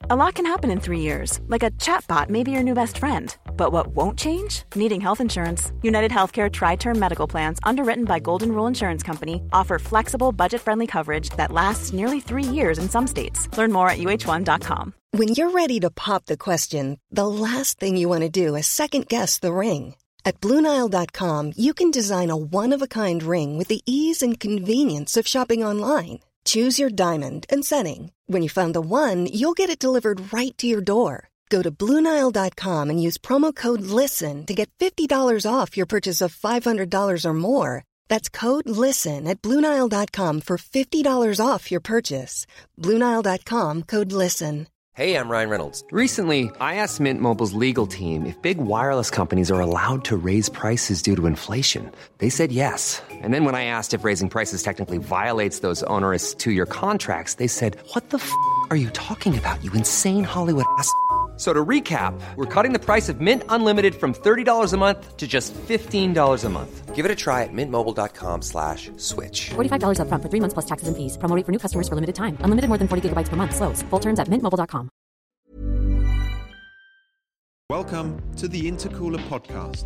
A lot can happen in 3 years, like a chatbot may be your new best friend. But what won't change? Needing health insurance. United Healthcare Tri-Term Medical Plans, underwritten by Golden Rule Insurance Company, offer flexible, budget-friendly coverage that lasts nearly 3 years in some states. Learn more at uh1.com. When you're ready to pop the question, the last thing you want to do is second-guess the ring. At BlueNile.com, you can design a one-of-a-kind ring with the ease and convenience of shopping online. Choose your diamond and setting. When you find the one, you'll get it delivered right to your door. Go to BlueNile.com and use promo code LISTEN to get $50 off your purchase of $500 or more. That's code LISTEN at BlueNile.com for $50 off your purchase. BlueNile.com, code LISTEN. Hey, I'm Ryan Reynolds. Recently, I asked Mint Mobile's legal team if big wireless companies are allowed to raise prices due to inflation. They said yes. And then when I asked if raising prices technically violates those onerous two-year contracts, they said, "What the f*** are you talking about, you insane Hollywood ass?" So to recap, we're cutting the price of Mint Unlimited from $30 a month to just $15 a month. Give it a try at mintmobile.com/switch. $45 up front for 3 months plus taxes and fees. Promo rate for new customers for limited time. Unlimited more than 40 gigabytes per month. Slows full terms at mintmobile.com. Welcome to the Intercooler Podcast.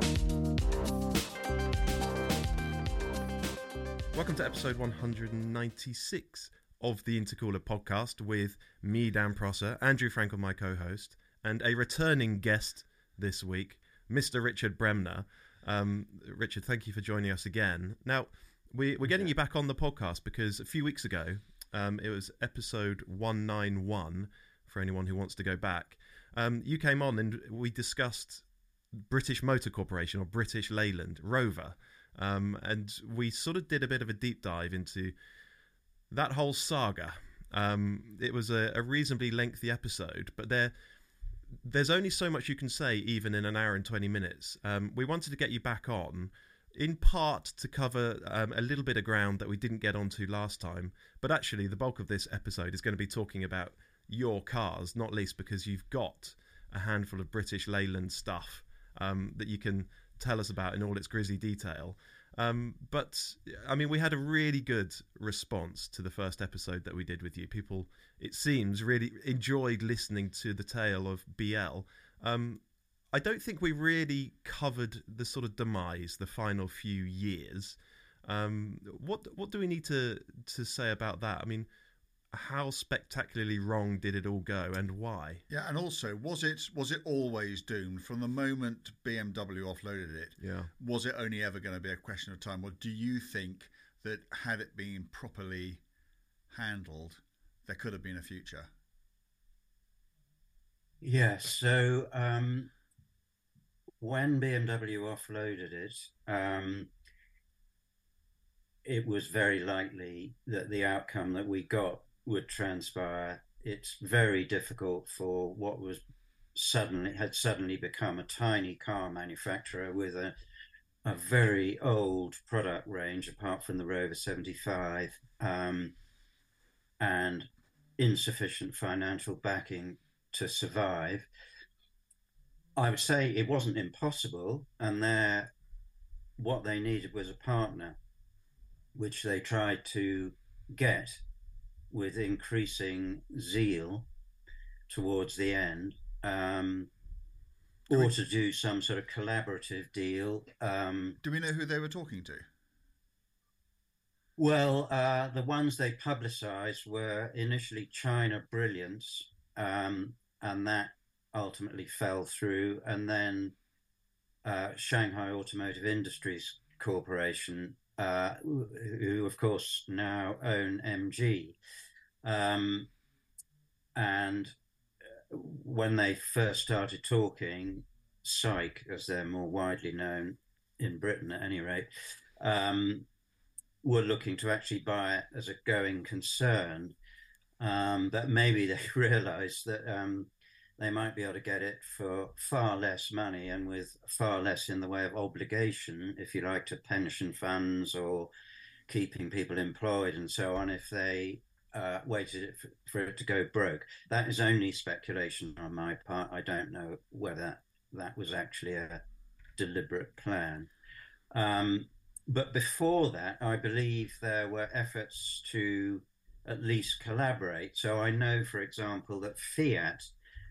Welcome to episode 196 of the Intercooler Podcast with me, Dan Prosser, Andrew Frankel, my co-host, and a returning guest this week, Mr. Richard Bremner. Richard, thank you for joining us again. Now, we're getting you back on the podcast because a few weeks ago, it was episode 191, for anyone who wants to go back. You came on and we discussed British Motor Corporation, or British Leyland, Rover, and we sort of did a bit of a deep dive into that whole saga. It was a reasonably lengthy episode, but there's only so much you can say even in an hour and 20 minutes. We wanted to get you back on, in part to cover a little bit of ground that we didn't get onto last time, but actually the bulk of this episode is going to be talking about your cars, not least because you've got a handful of British Leyland stuff that you can tell us about in all its grisly detail. But I mean, we had a really good response to the first episode that we did with you. People, it seems, really enjoyed listening to the tale of BL. I don't think we really covered the sort of demise, the final few years. What do we need to say about that? I mean, how spectacularly wrong did it all go, and why? Yeah, and also, was it always doomed from the moment BMW offloaded it? Yeah. Was it only ever going to be a question of time, or do you think that had it been properly handled, there could have been a future? Yes. So when BMW offloaded it, it was very likely that the outcome that we got would transpire. It's very difficult for what was had suddenly become a tiny car manufacturer with a very old product range, apart from the Rover 75, and insufficient financial backing to survive. I would say it wasn't impossible, and what they needed was a partner, which they tried to get with increasing zeal towards the end, or to do some sort of collaborative deal. Do we know who they were talking to? Well, the ones they publicized were initially China Brilliance, and that ultimately fell through, and then Shanghai Automotive Industries Corporation, who of course now own MG. And when they first started talking, SAIC, as they're more widely known in Britain at any rate, were looking to actually buy it as a going concern. But maybe they realized that they might be able to get it for far less money and with far less in the way of obligation, if you like, to pension funds or keeping people employed and so on, if they waited for it to go broke. That is only speculation on my part. I don't know whether that was actually a deliberate plan. But before that, I believe there were efforts to at least collaborate. So I know, for example, that Fiat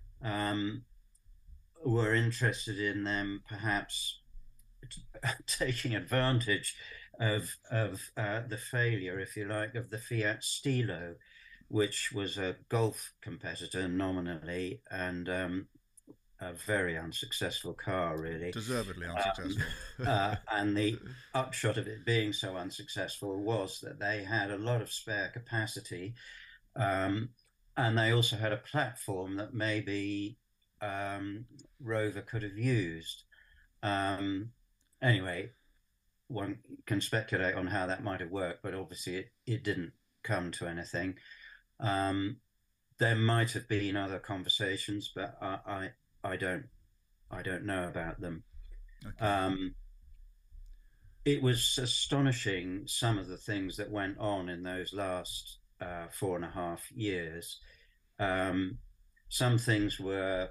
were interested in them perhaps taking advantage of the failure, if you like, of the Fiat Stilo, which was a Golf competitor nominally, and a very unsuccessful car, really. Deservedly unsuccessful. And the upshot of it being so unsuccessful was that they had a lot of spare capacity, and they also had a platform that maybe Rover could have used. Anyway, one can speculate on how that might have worked, but obviously it didn't come to anything. There might have been other conversations, but I don't know about them. Okay. It was astonishing, some of the things that went on in those last 4.5 years. Some things were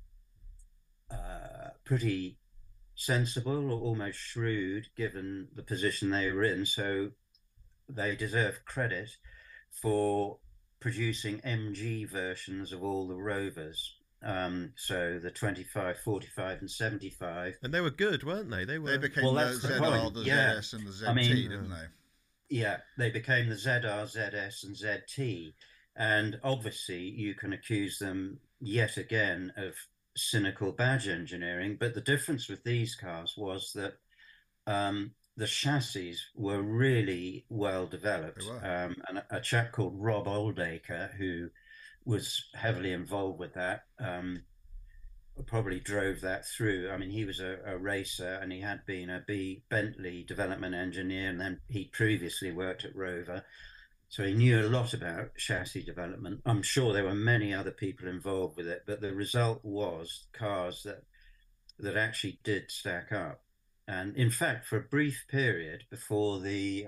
pretty sensible or almost shrewd, given the position they were in. So they deserve credit for producing MG versions of all the Rovers. So the 25, 45 and 75. And they were good, weren't they? They became the ZR, the ZS and the ZT, didn't they? Yeah, they became the ZR, ZS and ZT. And obviously you can accuse them yet again of cynical badge engineering. But the difference with these cars was that the chassis were really well developed. And a chap called Rob Oldacre, who was heavily involved with that, probably drove that through. I mean, he was a racer, and he had been a Bentley development engineer, and then he previously worked at Rover. So he knew a lot about chassis development. I'm sure there were many other people involved with it, but the result was cars that actually did stack up. And in fact, for a brief period before the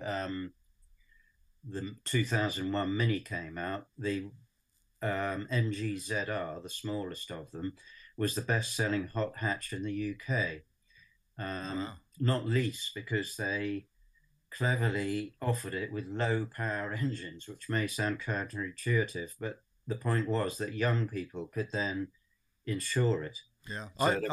2001 Mini came out, the MG ZR, the smallest of them, was the best-selling hot hatch in the UK. Not least because they cleverly offered it with low-power engines, which may sound counterintuitive, but the point was that young people could then insure it. Yeah, so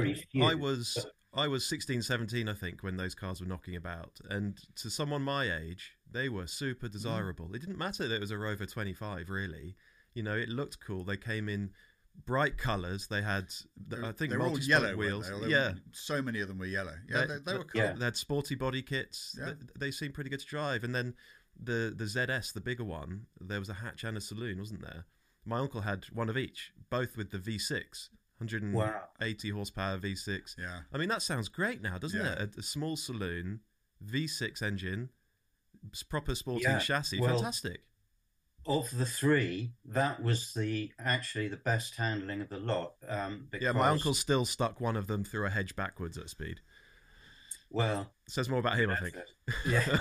I was 16, 17, I think, when those cars were knocking about. And to someone my age, they were super desirable. It didn't matter that it was a Rover 25, really. You know, it looked cool. They came in bright colours. They had, I think, they were all yellow wheels. Yeah, so many of them were yellow. Yeah, they were cool. Yeah. They had sporty body kits. Yeah. They seemed pretty good to drive. And then the ZS, the bigger one, there was a hatch and a saloon, wasn't there? My uncle had one of each, both with the V6. 180 horsepower V6. Yeah. I mean, that sounds great now, doesn't it? A small saloon, V6 engine, proper sporting chassis. Well, fantastic. Of the three, that was actually the best handling of the lot. Yeah, my uncle still stuck one of them through a hedge backwards at speed. Well, it says more about him, I think. Yeah.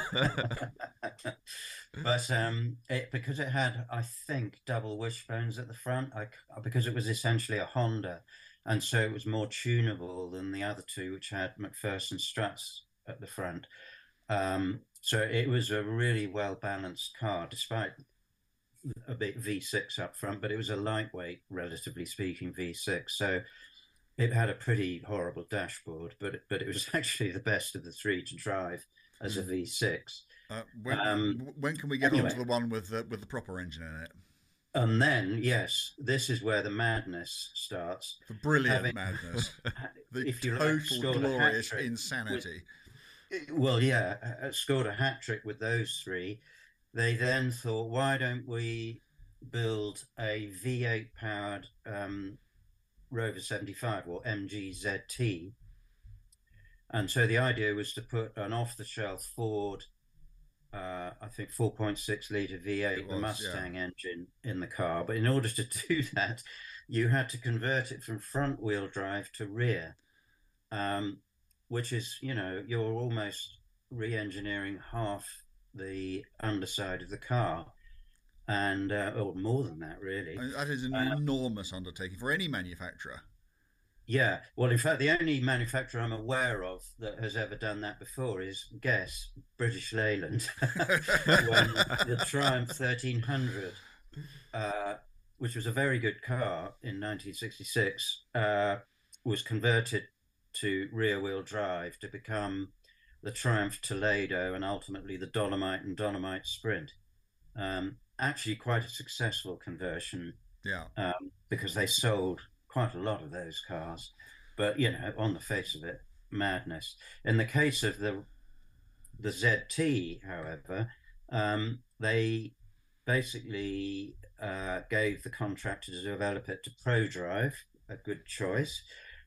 But because it had, I think, double wishbones at the front, because it was essentially a Honda, and so it was more tunable than the other two, which had McPherson struts at the front. So it was a really well-balanced car, despite a bit V6 up front, but it was a lightweight, relatively speaking, V6. So it had a pretty horrible dashboard, but it was actually the best of the three to drive as a V6. When can we get onto the one with the proper engine in it? And then, yes, this is where the madness starts. The brilliant madness. The total glorious insanity. Scored a hat-trick with those three. They then thought, why don't we build a V8 powered Rover 75 or MG ZT? And so the idea was to put an off-the-shelf Ford, I think 4.6 litre V8, the Mustang engine in the car. But in order to do that, you had to convert it from front-wheel drive to rear, which is, you're almost re-engineering half the underside of the car, and or more than that, really. That is an enormous undertaking for any manufacturer. Yeah, well, in fact, the only manufacturer I'm aware of that has ever done that before is, guess, British Leyland, when the Triumph 1300, which was a very good car in 1966, was converted to rear-wheel drive to become the Triumph Toledo and ultimately the Dolomite and Dolomite Sprint. Actually, quite a successful conversion. Yeah. Because they sold quite a lot of those cars, but on the face of it, madness. In the case of the ZT, however, they basically gave the contractor to develop it to ProDrive, a good choice.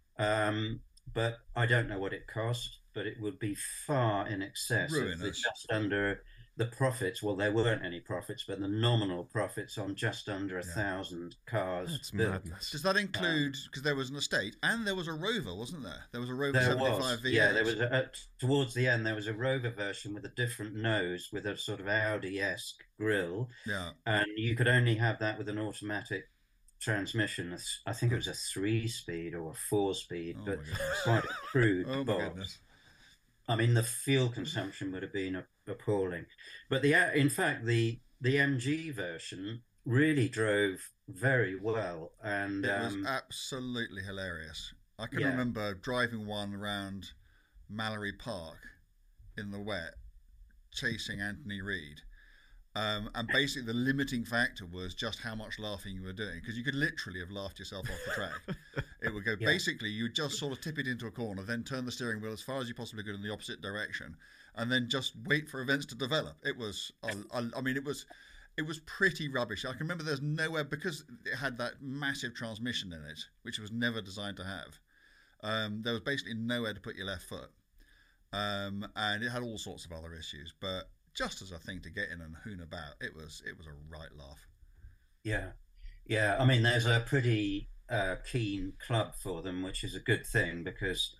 But I don't know what it cost, but it would be far in excess of just under the profits. Well, there weren't any profits, but the nominal profits on just under 1,000 cars. That's madness. Does that include, because there was an estate and there was a Rover, wasn't there? There was a Rover 75 V8. Yeah, there was towards the end, there was a Rover version with a different nose with a sort of Audi-esque grille. Yeah. And you could only have that with an automatic transmission. I think it was a 3-speed or a 4-speed, but quite a crude box. Goodness. I mean, the fuel consumption would have been appalling. But in fact, the MG version really drove very well. And it was absolutely hilarious. I can remember driving one around Mallory Park in the wet, chasing Anthony Reid. And basically the limiting factor was just how much laughing you were doing, because you could literally have laughed yourself off the track. It would go, basically, you just sort of tip it into a corner, then turn the steering wheel as far as you possibly could in the opposite direction, and then just wait for events to develop. It was, I mean, it was pretty rubbish. I can remember there's nowhere, because it had that massive transmission in it, which it was never designed to have. There was basically nowhere to put your left foot. And it had all sorts of other issues, but just as a thing to get in and hoon about, it was a right laugh. Yeah. I mean, there's a pretty keen club for them, which is a good thing, because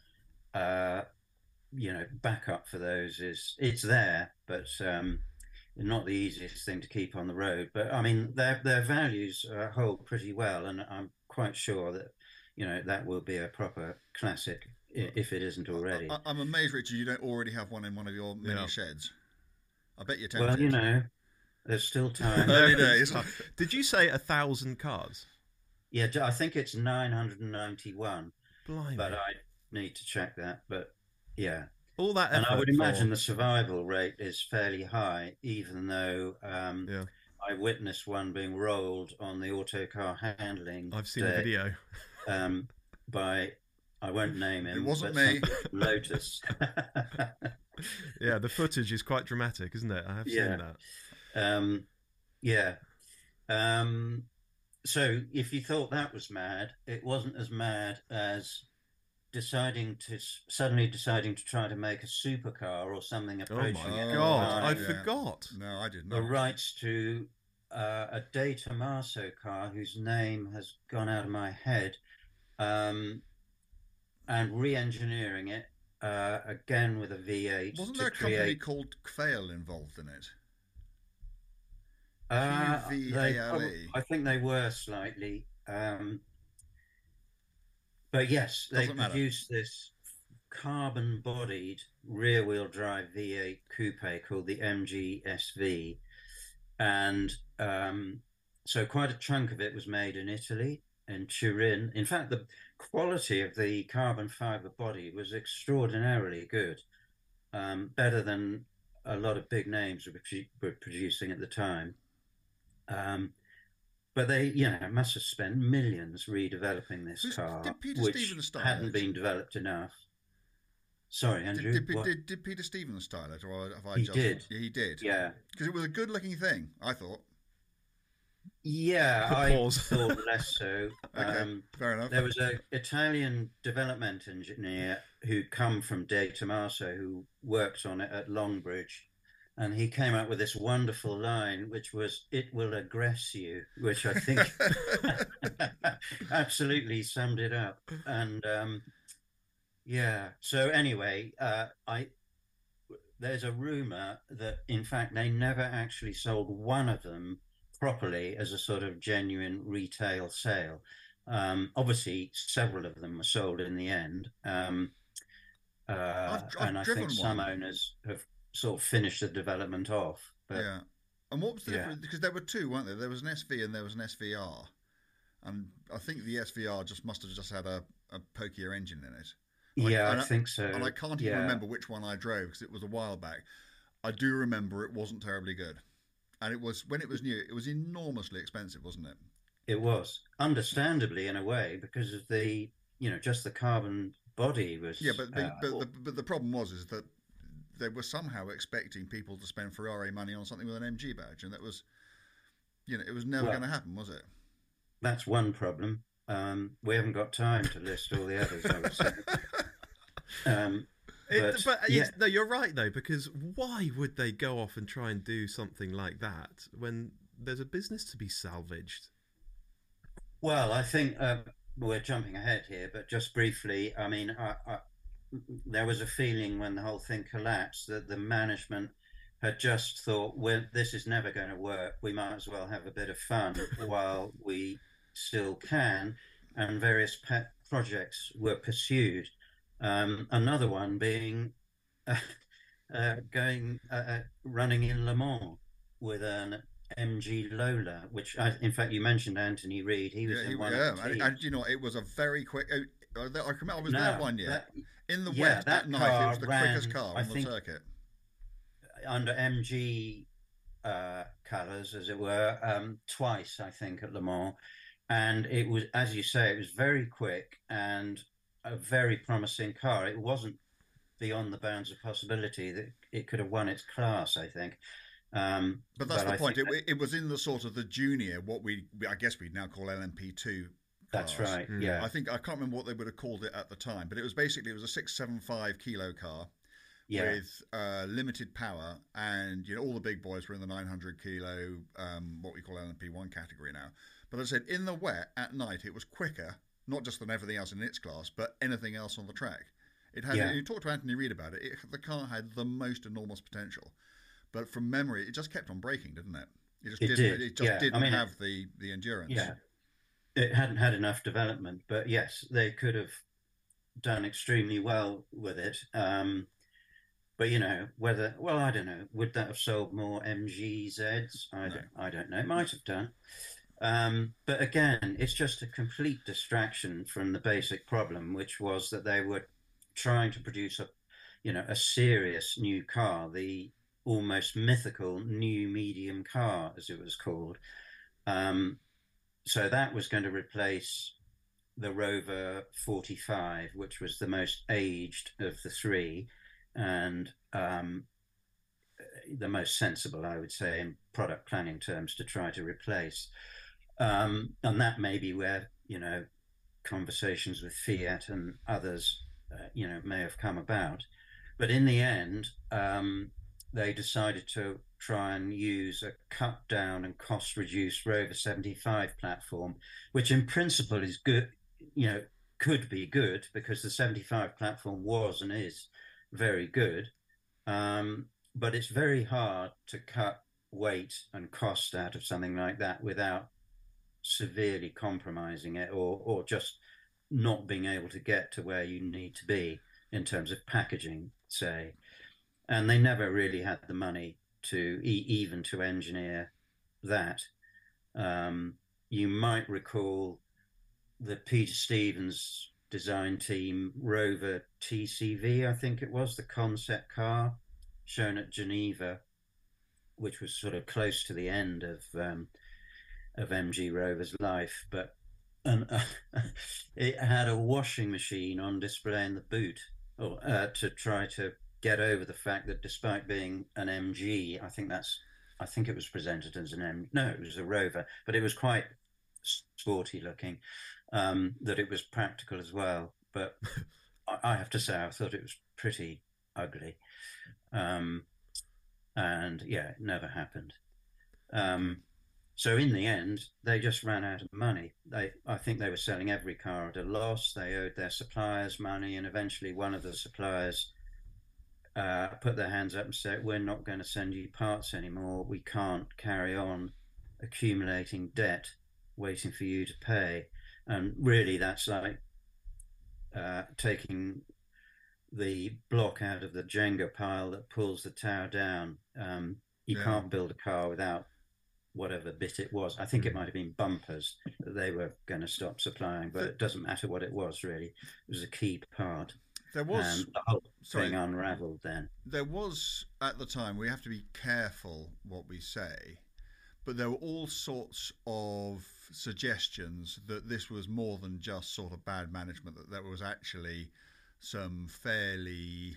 backup for those it's there, but not the easiest thing to keep on the road. But I mean, their values hold pretty well, and I'm quite sure that that will be a proper classic if it isn't already. I'm amazed, Richard, you don't already have one in one of your mini sheds. I bet you're tempted. Well, there's still time. Early days. Did you say 1,000 cars? Yeah, I think it's 991. Blimey. But I need to check that. But yeah. All that effort. And I would imagine the survival rate is fairly high, even though I witnessed one being rolled on the autocar handling. I've seen the video. By, I won't name him. It wasn't me. Lotus. Yeah, the footage is quite dramatic, isn't it? I have seen that. So if you thought that was mad, it wasn't as mad as suddenly deciding to try to make a supercar or something approaching. Oh my God, I forgot. No, I did not. The rights to a De Tomaso car whose name has gone out of my head, and re-engineering it. Again with a V8. Wasn't there a company called Quail involved in it? QVALE. I think they were slightly. But yes, they produced this carbon-bodied rear-wheel drive V8 coupe called the MG SV. And so quite a chunk of it was made in Italy, in Turin. In fact, the quality of the carbon fiber body was extraordinarily good, better than a lot of big names were producing at the time. But they, must have spent millions redeveloping this car, which hadn't been developed enough. Sorry, Andrew. Did Peter Stevens style it, or have I just? Did. Yeah, he did. Yeah, because it was a good-looking thing, I thought. Yeah, I thought less so. Okay, fair enough. There was an Italian development engineer who'd come from De Tomaso who worked on it at Longbridge, and he came up with this wonderful line, which was, "It will aggress you," which I think absolutely summed it up. And so anyway, there's a rumor that, in fact, they never actually sold one of them properly as a sort of genuine retail sale. Obviously, several of them were sold in the end. I've And I driven think some one. owners have sort of finished the development off. But Yeah. And what was the yeah, difference? Because there were two, weren't there? There was an SV and there was an SVR. And I think the SVR just must have just had a pokier engine in it. yeah, I think so. And I can't even remember which one I drove because it was a while back. I do remember it wasn't terribly good. And it was, when it was new, it was enormously expensive, wasn't it? It was, understandably in a way, because of the, just the carbon body was. Yeah, but the problem was is that they were somehow expecting people to spend Ferrari money on something with an MG badge, and that was, it was never going to happen, was it? That's one problem. We haven't got time to list all the others, I would say. No, you're right though, because why would they go off and try and do something like that when there's a business to be salvaged? Well, I think we're jumping ahead here, but just briefly, I mean, there was a feeling when the whole thing collapsed that the management had just thought, well, this is never going to work. We might as well have a bit of fun while we still can, and various pet projects were pursued. Another one being running in Le Mans with an MG Lola, which in fact you mentioned Anthony Reid. He was in one of the teams. And it was a very quick. I remember I was there one year in the wet that at night. It was the quickest car on the circuit under MG colours, as it were, twice I think at Le Mans, and it was, as you say, it was very quick and a very promising car. It wasn't beyond the bounds of possibility that it could have won its class, I think. But that's the point. It was in the sort of the junior, I guess we'd now call LMP2 class. That's right. Yeah. I can't remember what they would have called it at the time, but it was a 675 kilo car with limited power, and all the big boys were in the 900 kilo, what we call LMP1 category now. But as I said, in the wet at night, it was quicker, not just than everything else in its class, but anything else on the track. It had. You talked to Anthony Reid about it. The car had the most enormous potential. But from memory, it just kept on breaking, didn't it? It just didn't have the endurance. Yeah, it hadn't had enough development. But yes, they could have done extremely well with it. But I don't know. Would that have sold more MGZs? I don't know. It might have done. But again, it's just a complete distraction from the basic problem, which was that they were trying to produce a serious new car, the almost mythical new medium car, as it was called. So that was going to replace the Rover 45, which was the most aged of the three, and the most sensible, I would say, in product planning terms, to try to replace. And that may be where, conversations with Fiat and others, may have come about. But in the end, they decided to try and use a cut down and cost reduced Rover 75 platform, which in principle is good, could be good, because the 75 platform was and is very good. But it's very hard to cut weight and cost out of something like that without severely compromising it or just not being able to get to where you need to be in terms of packaging, say. And they never really had the money to even to engineer that. You might recall the Peter Stevens design team Rover TCV, I think it was, the concept car shown at Geneva, which was sort of close to the end of MG Rover's life, but it had a washing machine on display in the boot, to try to get over the fact that despite being an MG, I think it was presented as it was a Rover, but it was quite sporty looking, that it was practical as well. But I have to say, I thought it was pretty ugly. And yeah, it never happened. So in the end, they just ran out of money. I think they were selling every car at a loss. They owed their suppliers money, and eventually one of the suppliers put their hands up and said, "We're not going to send you parts anymore. We can't carry on accumulating debt, waiting for you to pay." And really, that's like taking the block out of the Jenga pile that pulls the tower down. You can't build a car without whatever bit it was. I think it might have been bumpers that they were going to stop supplying, but it doesn't matter what it was, really. It was a key part. There was the whole thing unraveled then. There was, at the time, we have to be careful what we say, but there were all sorts of suggestions that this was more than just sort of bad management, that there was actually some fairly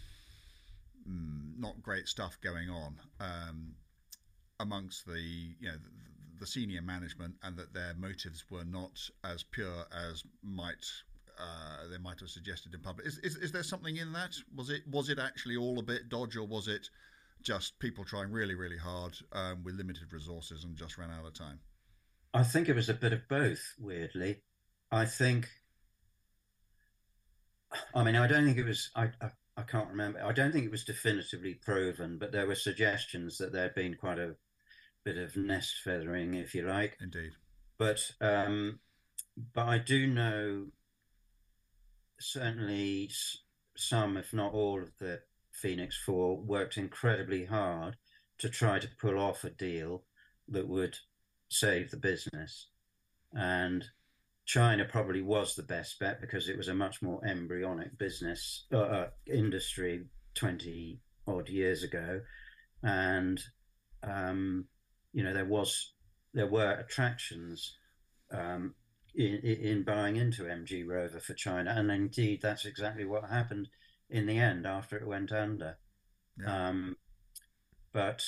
not great stuff going on amongst the senior management, and that their motives were not as pure as they might have suggested in public. Is there something in that? Was it actually all a bit dodge, or was it just people trying really, really hard with limited resources and just ran out of time? I think it was a bit of both, weirdly. I don't think it was, I can't remember. I don't think it was definitively proven, but there were suggestions that there had been quite a bit of nest feathering, if you like. Indeed. But I do know certainly some, if not all, of the Phoenix Four worked incredibly hard to try to pull off a deal that would save the business. And China probably was the best bet because it was a much more embryonic business industry 20 odd years ago. And, there were attractions in buying into MG Rover for China. And indeed, that's exactly what happened in the end after it went under. Yeah. But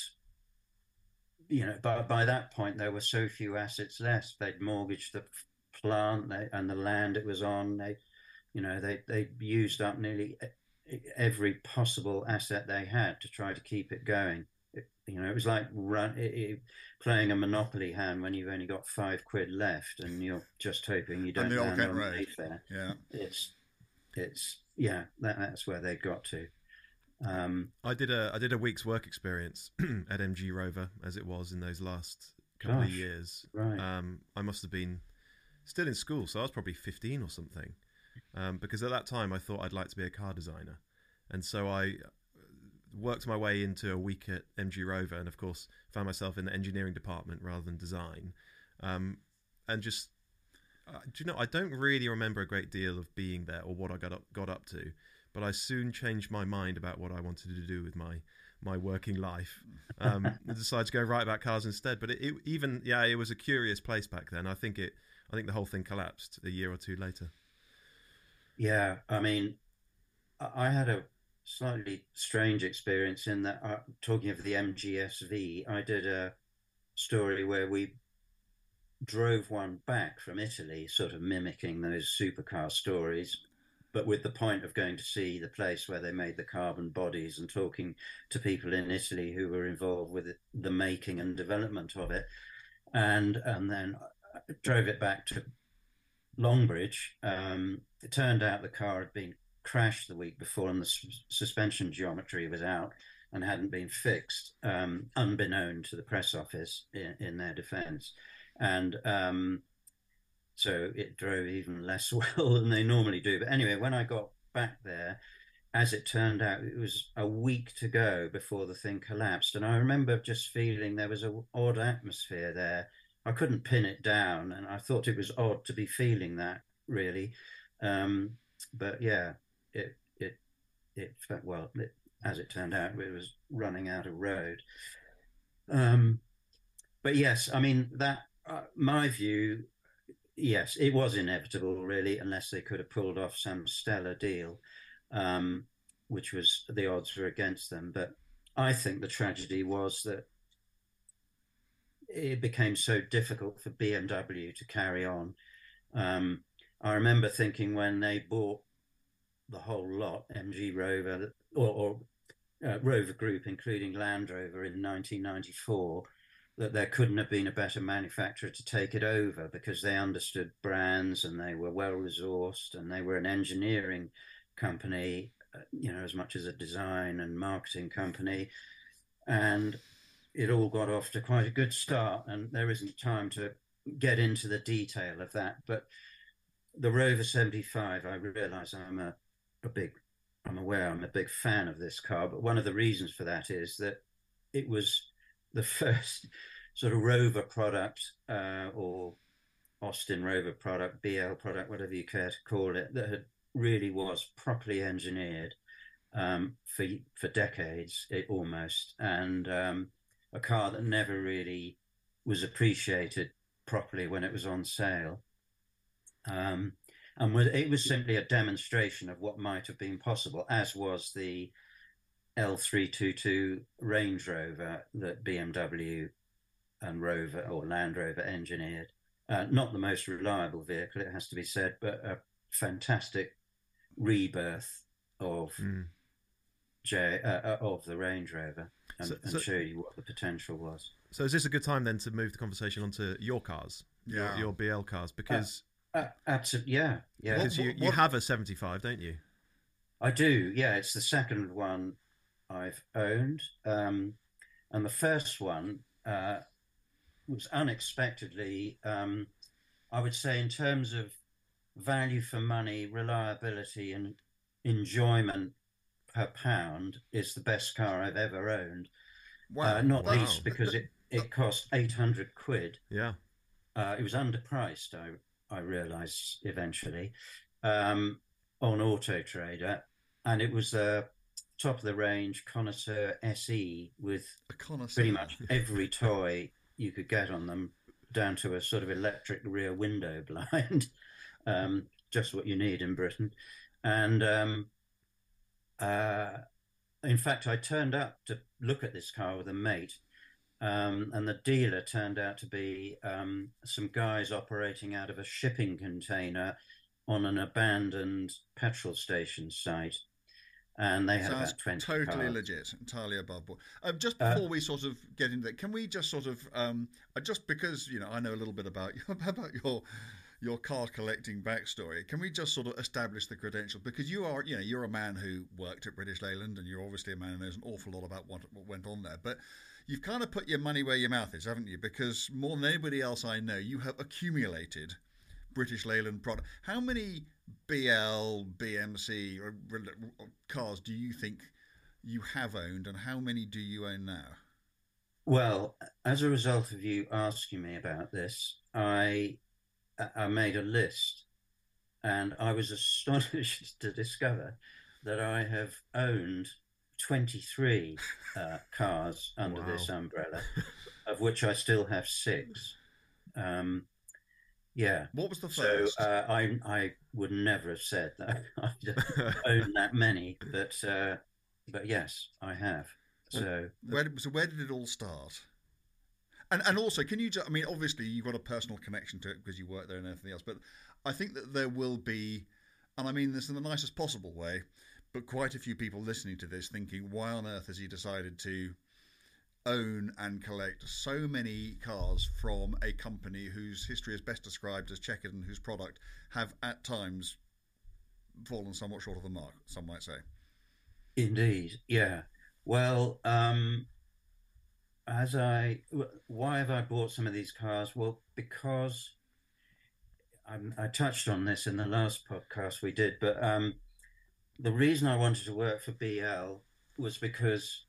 by that point, there were so few assets left. They'd mortgaged the plant and the land it was on. They used up nearly every possible asset they had to try to keep it going. It was like playing a Monopoly hand when you've only got £5 left and you're just hoping you don't land on Mayfair. Yeah, that's where they got to. I did a week's work experience at MG Rover as it was in those last couple of years. Right. I must have been still in school, so I was probably 15 or something. Because at that time I thought I'd like to be a car designer, and so I worked my way into a week at MG Rover, and of course found myself in the engineering department rather than design. And just, I don't really remember a great deal of being there or what I got up to, but I soon changed my mind about what I wanted to do with my working life. I decided to go write about cars instead. But it was a curious place back then. I think the whole thing collapsed a year or two later. Yeah, I had a slightly strange experience in that, talking of the MGSV, I did a story where we drove one back from Italy, sort of mimicking those supercar stories, but with the point of going to see the place where they made the carbon bodies and talking to people in Italy who were involved with the making and development of it. And then I drove it back to Longbridge. It turned out the car had been crashed the week before and the suspension geometry was out and hadn't been fixed, unbeknown to the press office in their defense. And so it drove even less well than they normally do. But anyway, when I got back there, as it turned out, it was a week to go before the thing collapsed. And I remember just feeling there was an odd atmosphere there. I couldn't pin it down, and I thought it was odd to be feeling that, really. But yeah, as it turned out, it was running out of road. But yes, that my view, yes, it was inevitable, really, unless they could have pulled off some stellar deal, which was, the odds were against them. But I think the tragedy was that it became so difficult for BMW to carry on. I remember thinking when they bought the whole lot, MG Rover or Rover Group, including Land Rover in 1994, that there couldn't have been a better manufacturer to take it over, because they understood brands and they were well resourced and they were an engineering company, as much as a design and marketing company. And it all got off to quite a good start, and there isn't time to get into the detail of that. But the Rover 75, I realise I'm a big fan of this car, but one of the reasons for that is that it was the first sort of Rover product, or Austin Rover product, BL product, whatever you care to call it, that really was properly engineered for decades, almost, and a car that never really was appreciated properly when it was on sale. It was simply a demonstration of what might have been possible, as was the L322 Range Rover that BMW and Rover or Land Rover engineered. Not the most reliable vehicle, it has to be said, but a fantastic rebirth of the Range Rover, and show you what the potential was. So is this a good time then to move the conversation onto your cars, your BL cars? Because absolutely, yeah. Because you have a 75, don't you? I do, yeah. It's the second one I've owned, and the first one was unexpectedly, I would say, in terms of value for money, reliability, and enjoyment per pound, is the best car I've ever owned. Wow! Not least because it cost 800 quid. Yeah, it was underpriced. I realised eventually on Auto Trader, and it was a top of the range Connoisseur SE with pretty much every toy you could get on them, down to a sort of electric rear window blind, just what you need in Britain. And in fact, I turned up to look at this car with a mate, and the dealer turned out to be some guys operating out of a shipping container on an abandoned petrol station site. And they had about 20 totally cars. Legit, entirely above board. Just before we sort of get into that, can we just sort of, just because I know a little bit about your car collecting backstory, can we just sort of establish the credentials? Because you're a man who worked at British Leyland, and you're obviously a man who knows an awful lot about what went on there. But you've kind of put your money where your mouth is, haven't you? Because more than anybody else I know, you have accumulated British Leyland product. How many BL, BMC or cars do you think you have owned, and how many do you own now? Well, as a result of you asking me about this, I made a list, and I was astonished to discover that I have owned 23 cars under this umbrella, of which I still have 6. Yeah. What was the first? So I would never have said that I own that many, but yes, I have. So where did it all start? And also, can you just, obviously you've got a personal connection to it because you work there and everything else, but I think that there will be, and I mean this in the nicest possible way, but quite a few people listening to this thinking, why on earth has he decided to own and collect so many cars from a company whose history is best described as checkered and whose product have at times fallen somewhat short of the mark, some might say. Indeed, yeah. Well, why have I bought some of these cars? Well, because I touched on this in the last podcast we did, but the reason I wanted to work for BL was because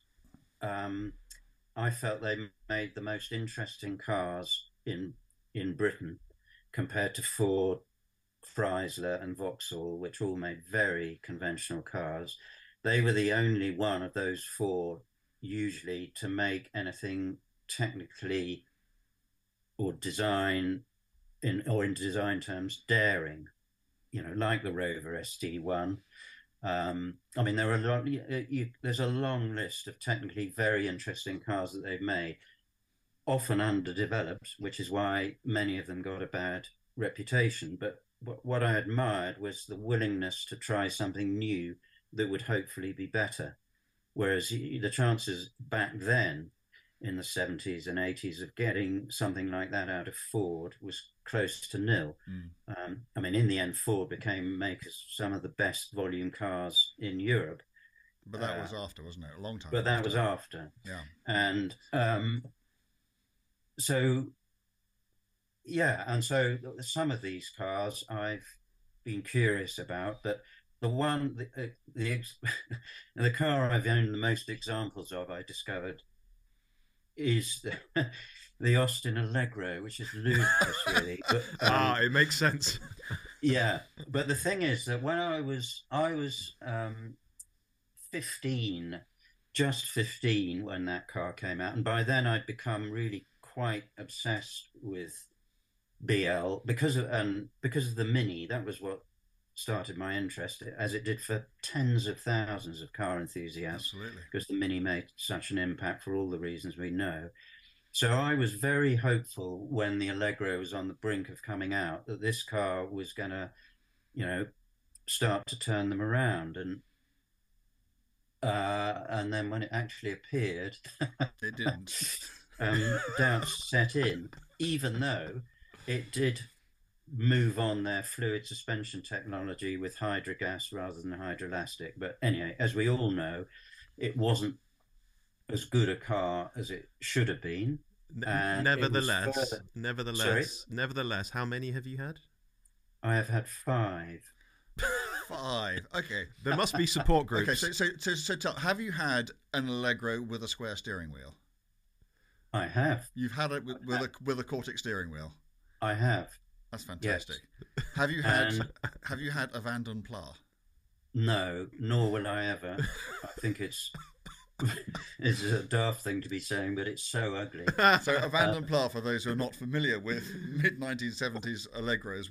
I felt they made the most interesting cars in Britain compared to Ford, Chrysler and Vauxhall, which all made very conventional cars. They were the only one of those 4 usually to make anything technically or in design terms daring, like the Rover SD1. There are there's a long list of technically very interesting cars that they've made, often underdeveloped, which is why many of them got a bad reputation. But what I admired was the willingness to try something new that would hopefully be better. Whereas the chances back then in the 70s and 80s of getting something like that out of Ford was close to nil. In the end, Ford became makers some of the best volume cars in Europe. But that was after, wasn't it? A long time. But that was after. Yeah. And so some of these cars I've been curious about. But the car I've owned the most examples of, I discovered, is the Austin Allegro, which is ludicrous, really. But, it makes sense. Yeah, but the thing is that when I was 15, just 15 when that car came out, and by then I'd become really quite obsessed with BL because of the Mini. That was what started my interest, as it did for tens of thousands of car enthusiasts. Absolutely. Because the Mini made such an impact for all the reasons we know. So I was very hopeful when the Allegro was on the brink of coming out that this car was going to, start to turn them around. And then when it actually appeared, it didn't. Doubts set in, even though it did move on their fluid suspension technology with Hydrogas rather than Hydrolastic. But anyway, as we all know, it wasn't as good a car as it should have been. Nevertheless, how many have you had? I have had 5. 5. Okay. There must be support groups. Okay, so have you had an Allegro with a square steering wheel? I have. You've had it with a Cortex steering wheel? I have. That's fantastic. Yes. Have you had a Vanden Plas? No, nor will I ever. I think it's a daft thing to be saying, but it's so ugly. So a Vanden Plas, for those who are not familiar with mid-1970s Allegros,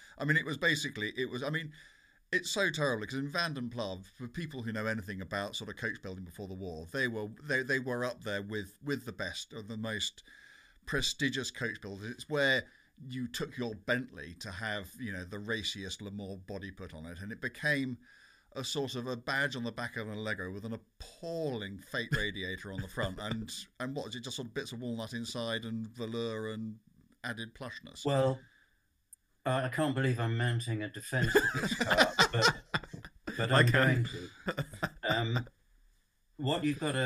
it's so terrible because in Vanden Plas, for people who know anything about sort of coach building before the war, they were up there with the best of the most prestigious coach builders. It's where you took your Bentley to have, the raciest Le Mans body put on it, and it became a sort of a badge on the back of an Allegro with an appalling fake radiator on the front, and what is it, just sort of bits of walnut inside and velour and added plushness? Well, I can't believe I'm mounting a defence of this car, but I'm going to. What you've got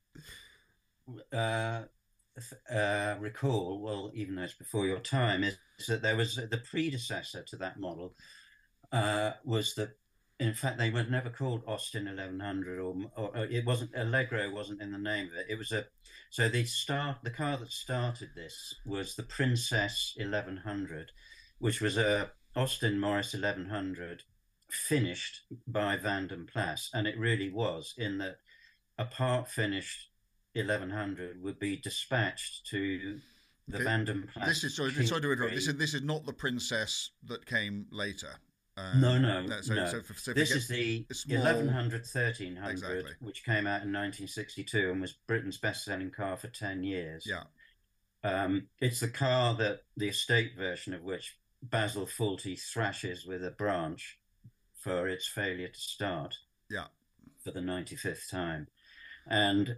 to recall, well, even though it's before your time, is that there was the predecessor to that model was that, in fact, they were never called Austin 1100, or it wasn't, Allegro wasn't in the name of it. It was the car that started this was the Princess 1100, which was a Austin Morris 1100 finished by Vanden Plas, and it really was, in that a part finished 1100 would be dispatched to the Vanden Plas. Sorry to interrupt. This is not the Princess that came later. No. This is the 1100 1300, exactly, which came out in 1962 and was Britain's best-selling car for 10 years. Yeah. It's the car that the estate version of which Basil Fawlty thrashes with a branch for its failure to start. Yeah. For the 95th time. And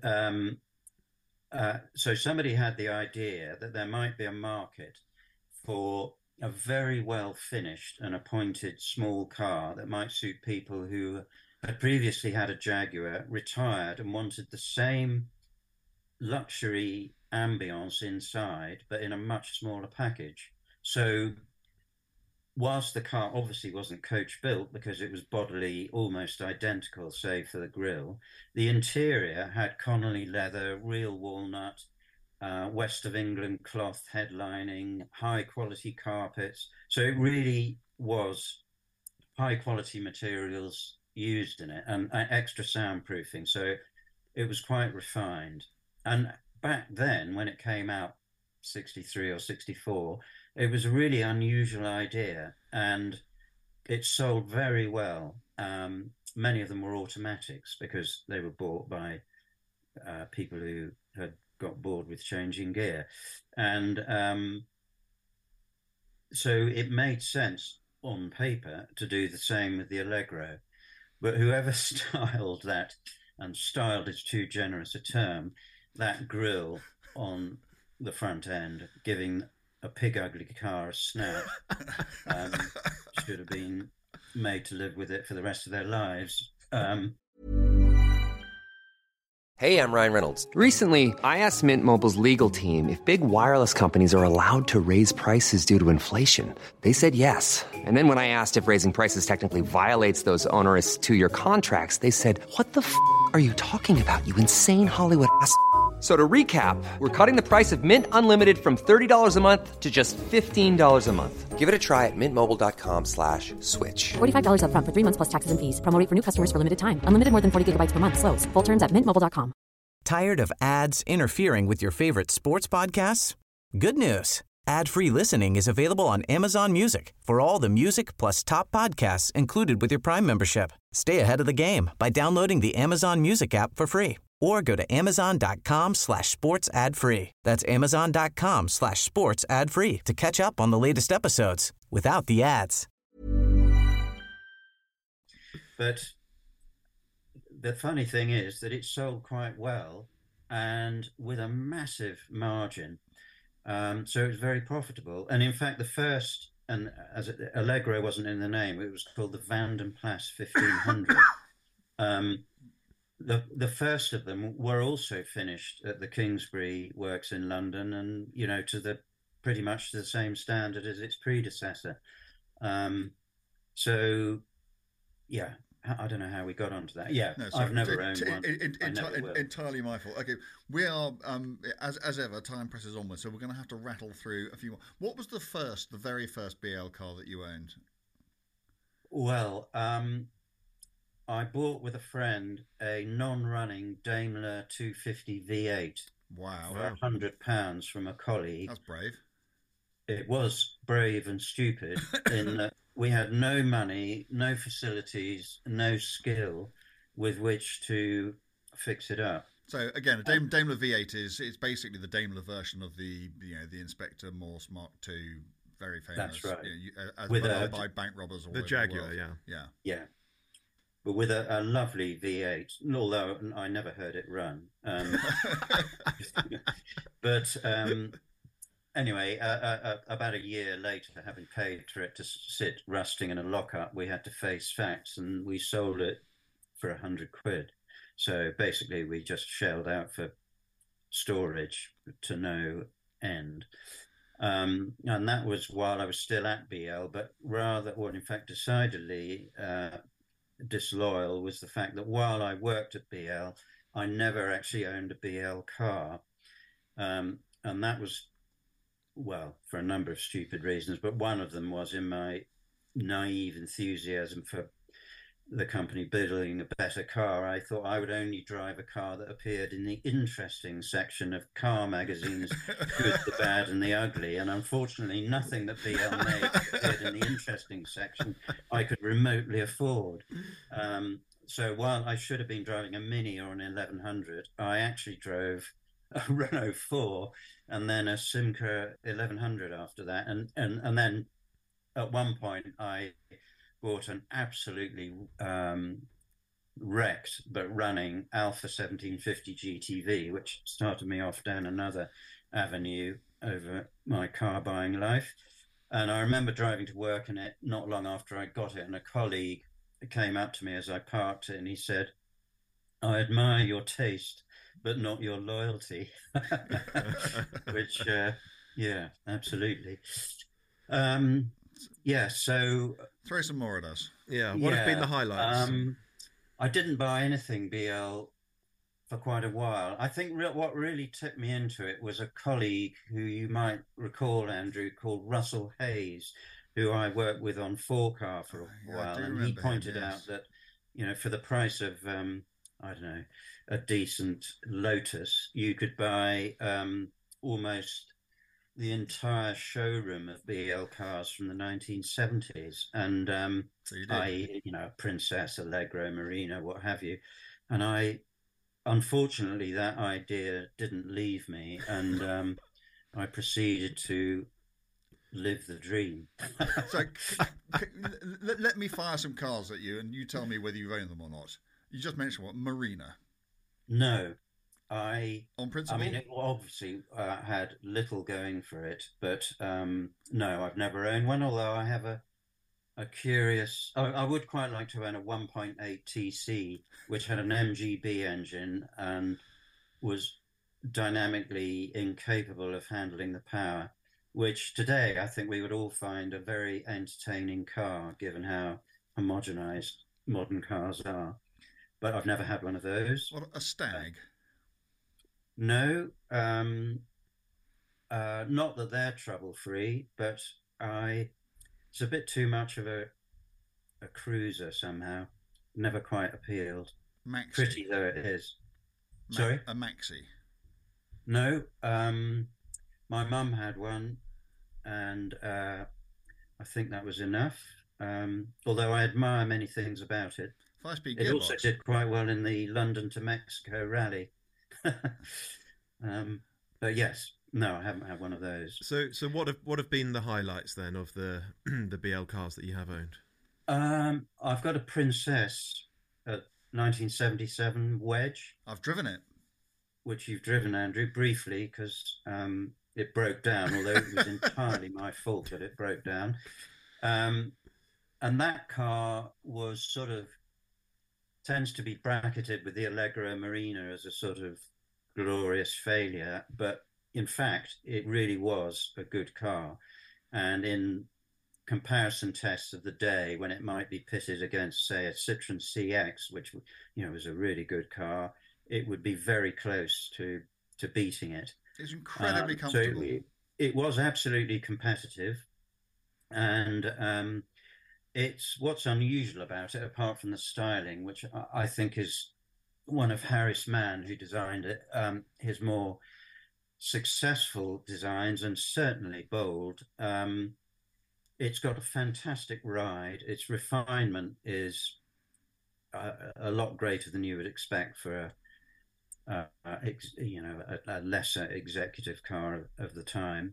so somebody had the idea that there might be a market for a very well finished and appointed small car that might suit people who had previously had a Jaguar, retired, and wanted the same luxury ambience inside, but in a much smaller package. So whilst the car obviously wasn't coach built because it was bodily almost identical, save for the grille, the interior had Connolly leather, real walnut, West of England cloth headlining, high quality carpets. So it really was high quality materials used in it, and extra soundproofing. So it was quite refined. And back then, when it came out, 63 or 64, it was a really unusual idea, and it sold very well. Many of them were automatics because they were bought by people who had got bored with changing gear. And so it made sense on paper to do the same with the Allegro. But whoever styled that, and styled is too generous a term, that grille on the front end, giving a pig ugly car a snout, should have been made to live with it for the rest of their lives. Hey, I'm Ryan Reynolds. Recently, I asked Mint Mobile's legal team if big wireless companies are allowed to raise prices due to inflation. They said yes. And then when I asked if raising prices technically violates those onerous two-year contracts, they said, "What the are you talking about, you insane Hollywood ass?" So to recap, we're cutting the price of Mint Unlimited from $30 a month to just $15 a month. Give it a try at mintmobile.com/switch. $45 up front for 3 months plus taxes and fees. Promo rate for new customers for limited time. Unlimited more than 40 gigabytes per month. Slows full terms at mintmobile.com. Tired of ads interfering with your favorite sports podcasts? Good news. Ad-free listening is available on Amazon Music for all the music plus top podcasts included with your Prime membership. Stay ahead of the game by downloading the Amazon Music app for free or go to amazon.com/sports ad free. That's amazon.com/sports ad free to catch up on the latest episodes without the ads. But the funny thing is that it sold quite well and with a massive margin. So it was very profitable. And in fact, the first, and as Allegro wasn't in the name, it was called the Vanden Plas 1500. The first of them were also finished at the Kingsbury Works in London, and to the pretty much the same standard as its predecessor. So yeah, I don't know how we got onto that. Yeah, no, I've never owned one. Entirely my fault. Okay, we are as ever. Time presses onward, so we're going to have to rattle through a few more. What was the very first BL car that you owned? Well, I bought with a friend a non-running Daimler 250 V8. Wow. For £100 from a colleague. That's brave. It was brave and stupid in that we had no money, no facilities, no skill with which to fix it up. So again, a Daimler V8 it's basically the Daimler version of the Inspector Morse Mark II, very famous. That's right. As by bank robbers all the over Jaguar, the world. Yeah. But with a lovely V8, although I never heard it run. But anyway, about a year later, having paid for it to sit rusting in a lockup, we had to face facts, and we sold it for £100. So basically, we just shelled out for storage to no end. And that was while I was still at BL, but in fact, decidedly disloyal was the fact that while I worked at BL, I never actually owned a BL car. And that was, well, for a number of stupid reasons, but one of them was in my naive enthusiasm for the company building a better car. I thought I would only drive a car that appeared in the interesting section of car magazines, Good, the Bad and the Ugly. And unfortunately, nothing that BL made appeared in the interesting section I could remotely afford. So while I should have been driving a Mini or an 1100, I actually drove a Renault 4 and then a Simca 1100 after that. And then at one point I bought an absolutely wrecked but running Alfa 1750 GTV, which started me off down another avenue over my car buying life. And I remember driving to work in it not long after I got it, and a colleague came up to me as I parked it, and he said, "I admire your taste, but not your loyalty." Which, yeah, absolutely. So throw some more at us. What have been the highlights? I didn't buy anything BL for quite a while. I think what really tipped me into it was a colleague who you might recall, Andrew, called Russell Hayes, who I worked with on 4Car for a while, and he pointed out that, for the price of a decent Lotus, you could buy almost the entire showroom of BL cars from the 1970s, and Princess, Allegro, Marina, what have you. And unfortunately, that idea didn't leave me, and I proceeded to live the dream. So let me fire some cars at you, and you tell me whether you own them or not. You just mentioned Marina. No. On principle? I mean, it obviously had little going for it, but no, I've never owned one, although I have a curious. I would quite like to own a 1.8 TC, which had an MGB engine and was dynamically incapable of handling the power, which today I think we would all find a very entertaining car, given how homogenized modern cars are. But I've never had one of those. What, a Stag? No, not that they're trouble-free, but it's a bit too much of a cruiser somehow. Never quite appealed. Maxi. Pretty though it is. Sorry? A Maxi. No, my mum had one, and I think that was enough. Although I admire many things about it. 5-speed It gearbox. also did quite well in the London to Mexico rally. But yes, no, I haven't had one of those. So what have been the highlights then of the the BL cars that you have owned? I've got a Princess, a 1977 Wedge. I've driven it. Which you've driven, Andrew, briefly, because it broke down, although it was entirely my fault that it broke down. And that car was tends to be bracketed with the Allegra Marina as a sort of glorious failure, but in fact, it really was a good car. And in comparison tests of the day, when it might be pitted against, say, a Citroen CX, which was a really good car, it would be very close to beating it. It's incredibly comfortable. So it was absolutely competitive, and it's what's unusual about it, apart from the styling, which I think is one of Harris Mann, who designed it, his more successful designs, and certainly bold. It's got a fantastic ride. Its refinement is a lot greater than you would expect for a lesser executive car of the time.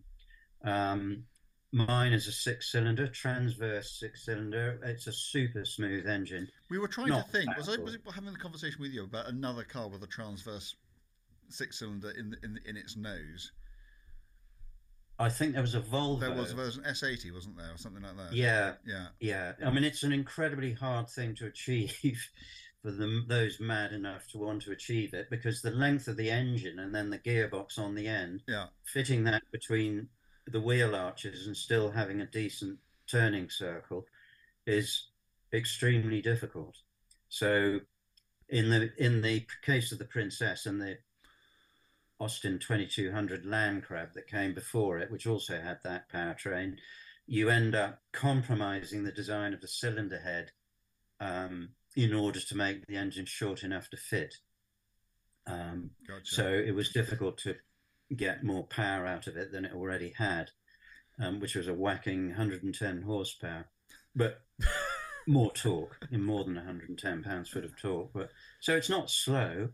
Mine is a 6-cylinder, transverse 6-cylinder. It's a super smooth engine. We were trying to think. Was it having a conversation with you about another car with a transverse 6-cylinder in its nose? I think there was a Volvo. There was an S80, wasn't there, or something like that? Yeah. I mean, it's an incredibly hard thing to achieve for those mad enough to want to achieve it, because the length of the engine and then the gearbox on the end, fitting that between the wheel arches and still having a decent turning circle is extremely difficult. So in the case of the Princess and the Austin 2200 Land Crab that came before it, which also had that powertrain, you end up compromising the design of the cylinder head in order to make the engine short enough to fit. Gotcha. So it was difficult to get more power out of it than it already had, which was a whacking 110 horsepower, but more torque, in more than 110 pounds-foot of torque. But so it's not slow.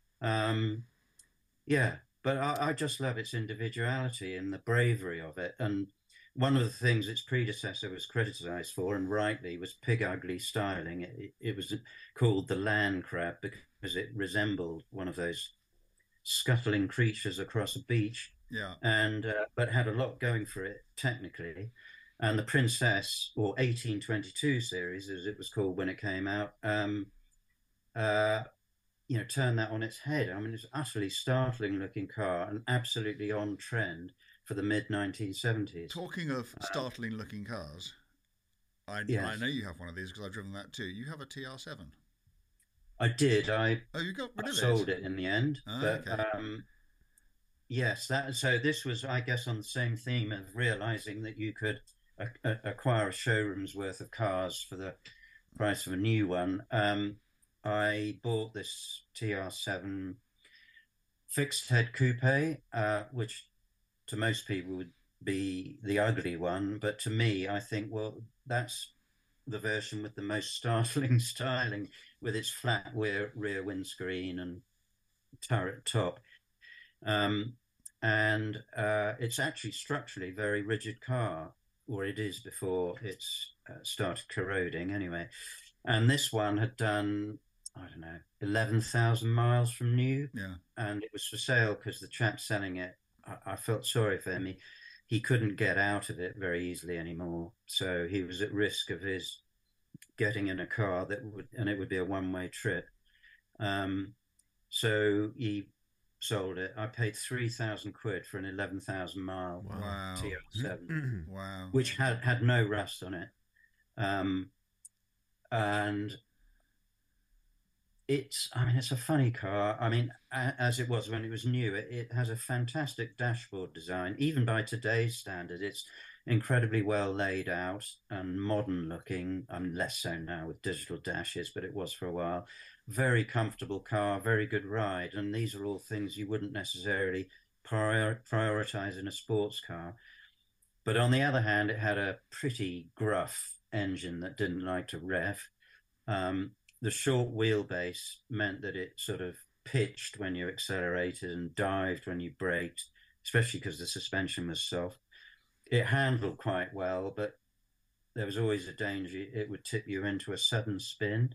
But I just love its individuality and the bravery of it. And one of the things its predecessor was criticised for, and rightly, was pig ugly styling. It was called the Land Crab because it resembled one of those scuttling creatures across a beach. Yeah. And but had a lot going for it technically. And the Princess, or 1822 series, as it was called when it came out, turned that on its head. I mean, it's an utterly startling looking car and absolutely on trend for the mid-1970s. Talking of startling looking cars, I know you have one of these because I've driven that too. You have a TR7. I did. You got rid of it? Sold it in the end. Okay. Yes, so this was, I guess, on the same theme of realizing that you could acquire a showroom's worth of cars for the price of a new one. I bought this TR7 fixed head coupe, which to most people would be the ugly one, but to me, I think, well, that's the version with the most startling styling, with its flat rear windscreen and turret top. And it's actually structurally a very rigid car, or it is before it's started corroding anyway. And this one had done, 11,000 miles from new. Yeah. And it was for sale because the chap selling it, I felt sorry for him. he couldn't get out of it very easily anymore. So he was at risk of his getting in a car and it would be a one-way trip. So he sold it. I paid 3,000 quid for an 11,000 mile TR7, wow, which had no rust on it. And it's a funny car. I mean, as it was when it was new, it has a fantastic dashboard design. Even by today's standard, it's incredibly well laid out and modern looking. Less so now with digital dashes, but it was for a while. Very comfortable car, very good ride. And these are all things you wouldn't necessarily prioritize in a sports car. But on the other hand, it had a pretty gruff engine that didn't like to rev. The short wheelbase meant that it sort of pitched when you accelerated and dived when you braked, especially because the suspension was soft. It handled quite well, but there was always a danger it would tip you into a sudden spin.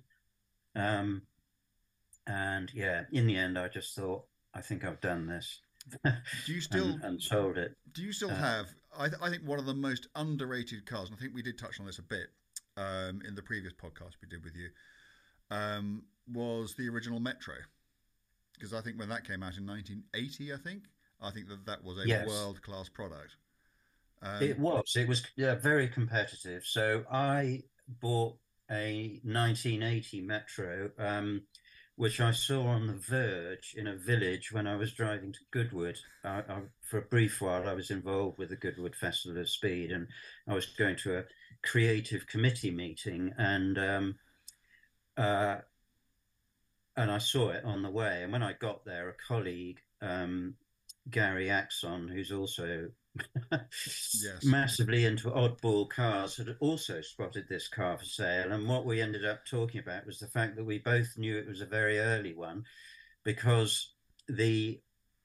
And yeah, in the end, I just thought, I think I've done this. Do you still and sold it? Do you still have? I think one of the most underrated cars, and I think we did touch on this a bit in the previous podcast we did with you, was the original Metro, because I think when that came out in 1980, I think that was a world-class product. It was very competitive. So I bought a 1980 Metro, which I saw on the verge in a village when I was driving to Goodwood. For a brief while, I was involved with the Goodwood Festival of Speed, and I was going to a creative committee meeting, and I saw it on the way. And when I got there, a colleague, Gary Axon, who's also massively into oddball cars, had also spotted this car for sale. And what we ended up talking about was the fact that we both knew it was a very early one, because the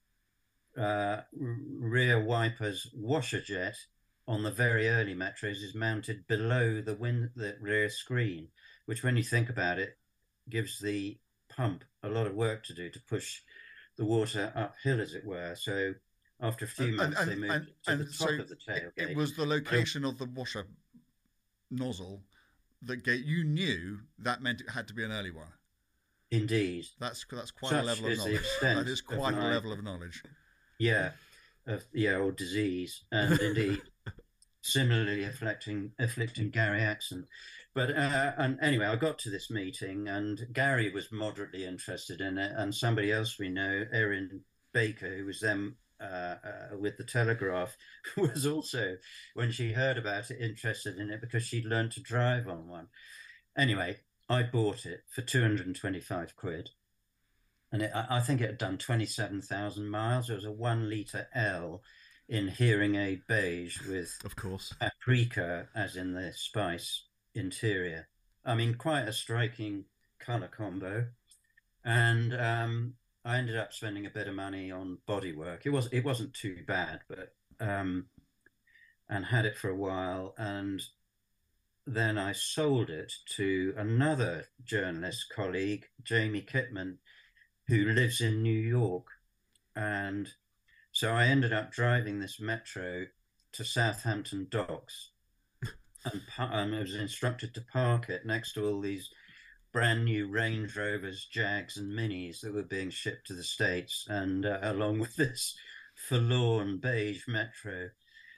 rear wipers washer jet on the very early Metros is mounted below the rear screen, which, when you think about it, gives the pump a lot of work to do to push the water uphill, as it were. So after a few months, they moved to the top of the tailgate. It was the location of the washer nozzle that you knew that meant it had to be an early one. Indeed. That's quite a level of knowledge. That is quite a level of knowledge. Yeah, or disease, and indeed, similarly afflicting Gary Axon. But and anyway, I got to this meeting, and Gary was moderately interested in it, and somebody else we know, Erin Baker, who was then with the Telegraph, was also, when she heard about it, interested in it because she'd learned to drive on one. Anyway, I bought it for 225 quid. And I think it had done 27,000 miles. It was a 1 litre L in hearing aid beige with, of course, paprika, as in the spice, interior. I mean, quite a striking colour combo. And I ended up spending a bit of money on bodywork. It wasn't too bad, but and had it for a while. And then I sold it to another journalist colleague, Jamie Kitman, who lives in New York. And so I ended up driving this Metro to Southampton Docks, and I was instructed to park it next to all these brand new Range Rovers, Jags and Minis that were being shipped to the States, and along with this forlorn beige Metro.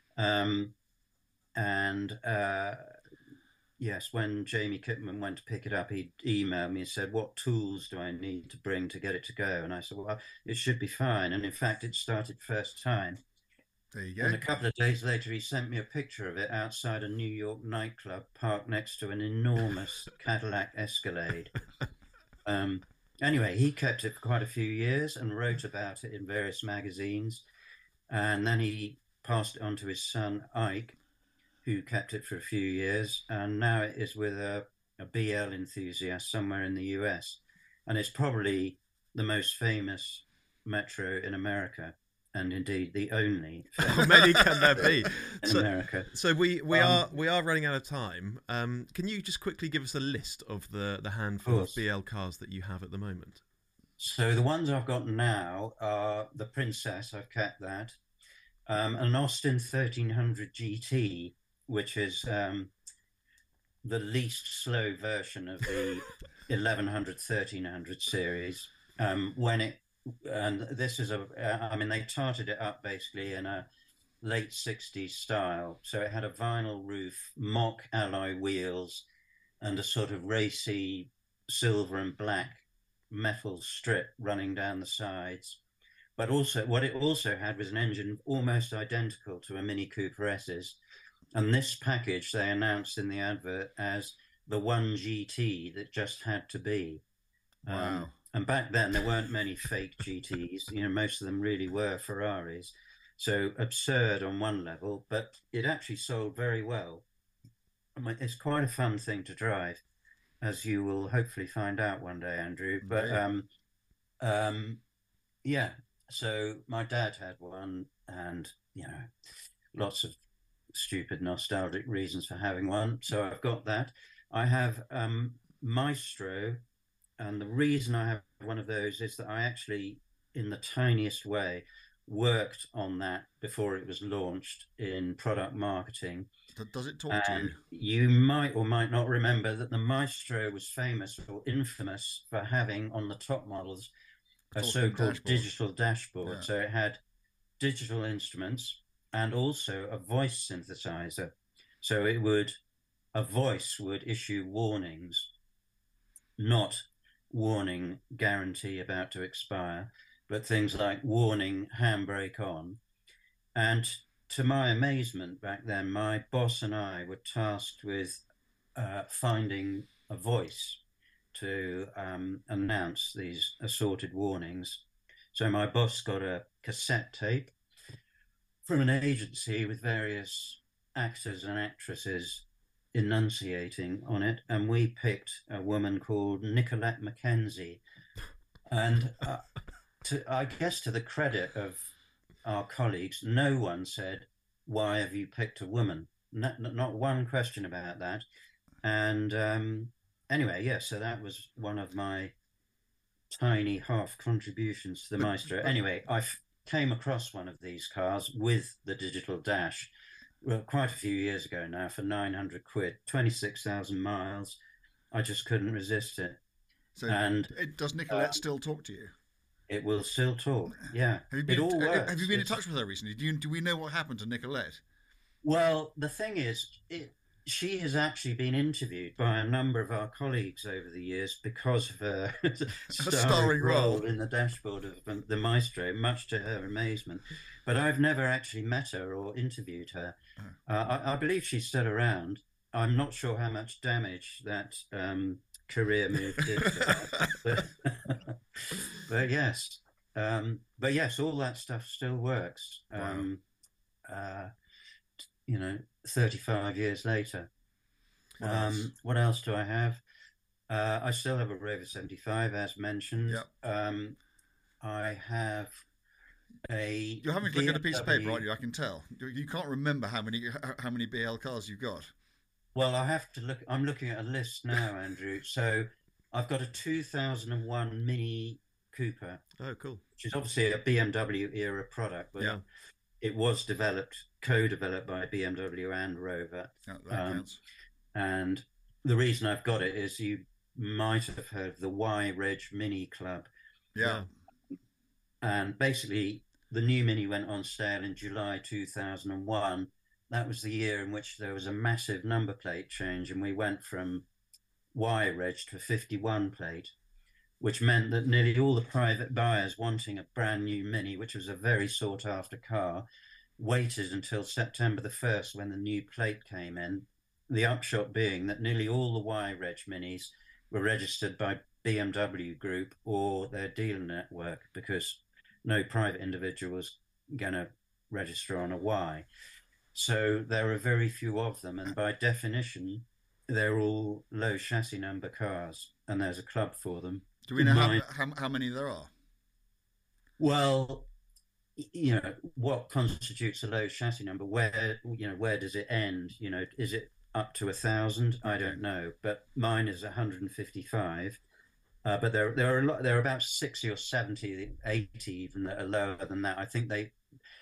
Yes, when Jamie Kitman went to pick it up, he emailed me and said, what tools do I need to bring to get it to go? And I said, well, it should be fine. And in fact, it started first time. There you go. And a couple of days later, he sent me a picture of it outside a New York nightclub parked next to an enormous Cadillac Escalade. Anyway, he kept it for quite a few years and wrote about it in various magazines. And then he passed it on to his son, Ike, who kept it for a few years, and now it is with a BL enthusiast somewhere in the US. And it's probably the most famous Metro in America, and indeed the only. How many can there be in America? So we are running out of time. Can you just quickly give us a list of the handful of BL cars that you have at the moment? So the ones I've got now are the Princess. I've kept that. An Austin 1300 GT, which is the least slow version of the 1100, 1300 series. And this is they tarted it up basically in a late 60s style. So it had a vinyl roof, mock alloy wheels, and a sort of racy silver and black metal strip running down the sides. But also, what it also had was an engine almost identical to a Mini Cooper S's. And this package they announced in the advert as the one GT that just had to be. Wow. And back then, there weren't many fake GTs. Most of them really were Ferraris. So absurd on one level, but it actually sold very well. It's quite a fun thing to drive, as you will hopefully find out one day, Andrew. But yeah. So my dad had one, and lots of stupid nostalgic reasons for having one. So I've got that. I have Maestro, and the reason I have one of those is that I actually, in the tiniest way, worked on that before it was launched in product marketing. Does it talk to you? You might or might not remember that the Maestro was famous or infamous for having on the top models a so-called digital dashboard. Yeah. So it had digital instruments and also a voice synthesizer. So a voice would issue warnings, not warning guarantee about to expire, but things like warning handbrake on. And to my amazement back then, my boss and I were tasked with finding a voice to announce these assorted warnings. So my boss got a cassette tape from an agency with various actors and actresses enunciating on it, and we picked a woman called Nicolette Mackenzie. And I guess to the credit of our colleagues, no one said, "Why have you picked a woman?" Not one question about that. And anyway, yeah, so that was one of my tiny half contributions to the Maestro. Anyway, I came across one of these cars with the digital dash quite a few years ago now for 900 quid, 26,000 miles. I just couldn't resist it. So does Nicolette still talk to you? It will still talk, yeah. Have you been in touch with her recently? Do we know what happened to Nicolette? Well, the thing is, she has actually been interviewed by a number of our colleagues over the years because of her starring role in the dashboard of the Maestro, much to her amazement. But I've never actually met her or interviewed her. I believe she's still around. I'm not sure how much damage that career move did to her. But yes. But yes, all that stuff still works. Wow. 35 years later. What else do I have? I still have a Rover 75, as mentioned. Yep. I have a... You're having to look at a piece of paper, aren't you? I can tell. You can't remember how many BL cars you've got. Well, I have to look... I'm looking at a list now, Andrew. So I've got a 2001 Mini Cooper. Oh, cool. Which is obviously a BMW era product, but it was co-developed by BMW and Rover. That counts. And the reason I've got it is you might have heard of the Y-Reg Mini Club. Yeah. And basically, the new Mini went on sale in July 2001. That was the year in which there was a massive number plate change, and we went from Y-Reg to a 51 plate, which meant that nearly all the private buyers wanting a brand new Mini, which was a very sought-after car, waited until September the 1st when the new plate came in. The upshot being that nearly all the Y-Reg Minis were registered by BMW Group or their dealer network, because no private individual was going to register on a Y. So there are very few of them, and by definition, they're all low chassis number cars, and there's a club for them. Do we know how many there are? Well, what constitutes a low chassis number? Where does it end? Is it up to 1,000? I don't know, but mine is 155. But there are about 60 or 70, 80 even that are lower than that. I think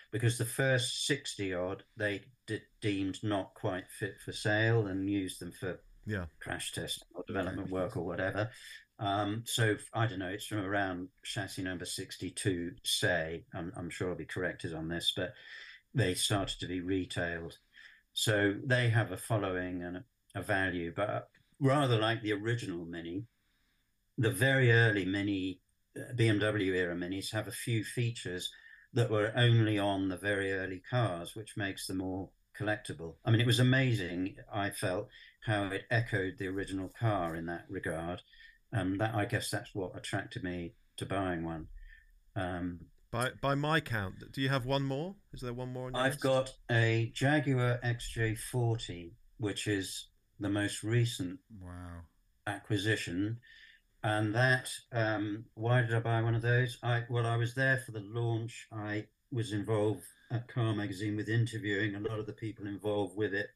because the first 60 odd they deemed not quite fit for sale and used them for crash testing or development work or whatever. So I don't know, it's from around chassis number 62, say, I'm sure I'll be corrected on this, but they started to be retailed. So they have a following and a value, but rather like the original Mini, the very early Mini, BMW era Minis have a few features that were only on the very early cars, which makes them more collectible. I mean, it was amazing, I felt, how it echoed the original car in that regard. That, I guess that's what attracted me to buying one. By my count, do you have one more? Is there one more on your I've list? got a Jaguar XJ40, which is the most recent acquisition. And that, why did I buy one of those? I was there for the launch. I was involved at Car Magazine with interviewing a lot of the people involved with it.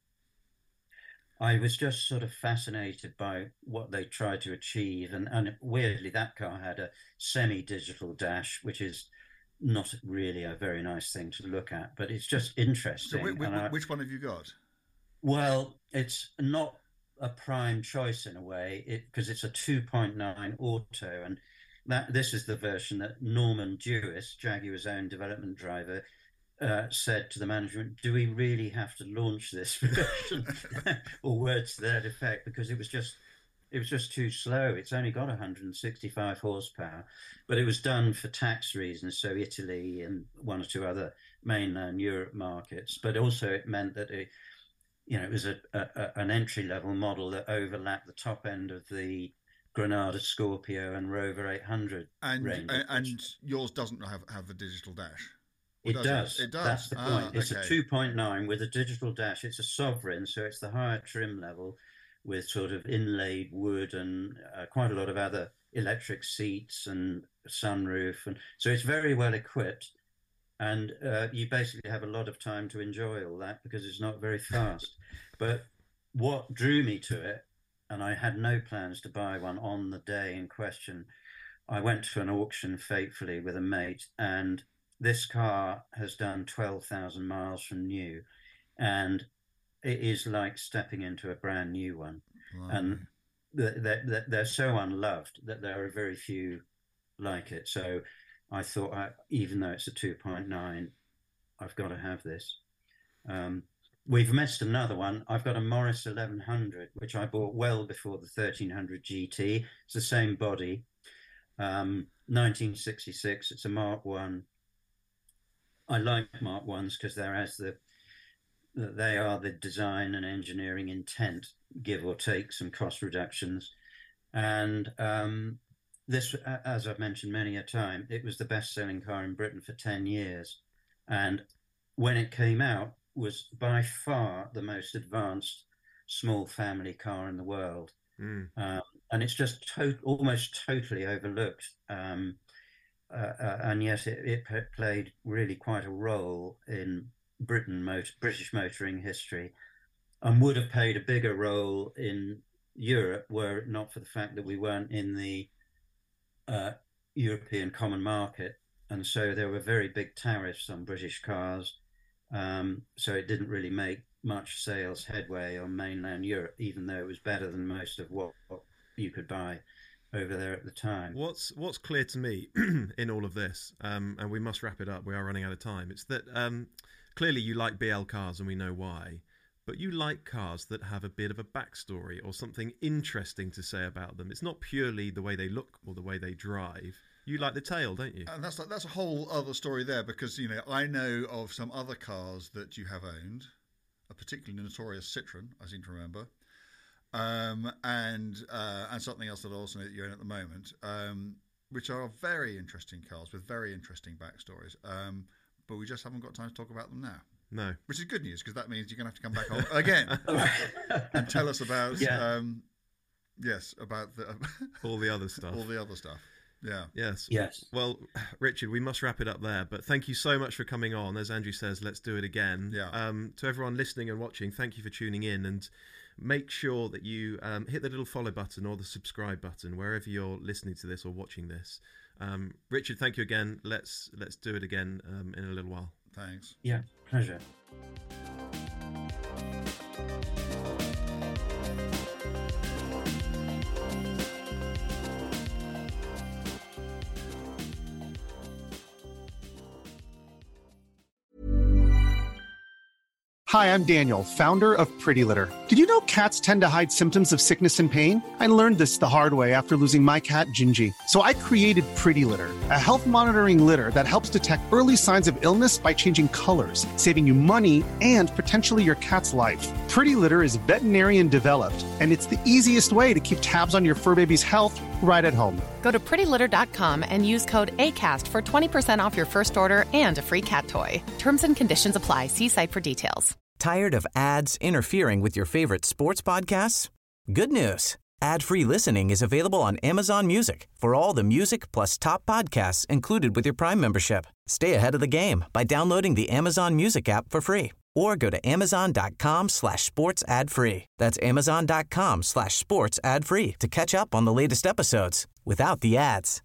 I was just sort of fascinated by what they tried to achieve. And weirdly, that car had a semi-digital dash, which is not really a very nice thing to look at, but it's just interesting. So which one have you got? Well, it's not a prime choice in a way, because it's a 2.9 auto, and this is the version that Norman Dewis, Jaguar's own development driver, said to the management, do we really have to launch this version? Or words to that effect, because it was just too slow. It's only got 165 horsepower, but it was done for tax reasons, so Italy and one or two other mainland Europe markets, but also it meant that it was an entry-level model that overlapped the top end of the Granada Scorpio and Rover 800 range. And yours doesn't have the digital dash? It does. It does. That's the point. It's a 2.9 with a digital dash. It's a Sovereign, so it's the higher trim level with sort of inlaid wood and quite a lot of other electric seats and sunroof. And so it's very well equipped. And you basically have a lot of time to enjoy all that because it's not very fast. But what drew me to it, and I had no plans to buy one on the day in question, I went to an auction faithfully with a mate, and this car has done 12,000 miles from new, and it is like stepping into a brand new one. Wow. And they're so unloved that there are very few like it. So I thought, even though it's a 2.9, I've got to have this. We've missed another one. I've got a Morris 1100, which I bought well before the 1300 GT. It's the same body. 1966. It's a Mark 1. I like Mark 1s because they are the design and engineering intent, give or take some cost reductions. And this, as I've mentioned many a time, it was the best-selling car in Britain for 10 years. And when it came out, was by far the most advanced small family car in the world. And it's just almost totally overlooked. And yet it played really quite a role in British motoring history, and would have played a bigger role in Europe were it not for the fact that we weren't in the European common market. And so there were very big tariffs on British cars. So it didn't really make much sales headway on mainland Europe, even though it was better than most of what you could buy over there at the time. What's clear to me in all of this, and we must wrap it up, we are running out of time, it's that clearly you like BL cars and we know why, but you like cars that have a bit of a backstory or something interesting to say about them. It's not purely the way they look or the way they drive. You like the tail, don't you? And that's a whole other story there, because I know of some other cars that you have owned, a particularly notorious Citroen, I seem to remember, and something else that I also know that you own at the moment, which are very interesting cars with very interesting backstories. But we just haven't got time to talk about them now. No. Which is good news, because that means you're going to have to come back on again and tell us about, about all the other stuff. All the other stuff. Yeah. Yes. Well, Richard, we must wrap it up there. But thank you so much for coming on. As Andrew says, let's do it again. Yeah. To everyone listening and watching, thank you for tuning in. And make sure that you hit the little follow button or the subscribe button wherever you're listening to this or watching this. Richard, thank you again. Let's do it again in a little while. Thanks. Yeah, pleasure. Hi, I'm Daniel, founder of Pretty Litter. Did you know cats tend to hide symptoms of sickness and pain? I learned this the hard way after losing my cat, Gingy. So I created Pretty Litter, a health monitoring litter that helps detect early signs of illness by changing colors, saving you money and potentially your cat's life. Pretty Litter is veterinarian developed, and it's the easiest way to keep tabs on your fur baby's health right at home. Go to prettylitter.com and use code ACAST for 20% off your first order and a free cat toy. Terms and conditions apply. See site for details. Tired of ads interfering with your favorite sports podcasts? Good news. Ad-free listening is available on Amazon Music for all the music plus top podcasts included with your Prime membership. Stay ahead of the game by downloading the Amazon Music app for free or go to amazon.com/sports ad free. That's amazon.com/sports ad free to catch up on the latest episodes without the ads.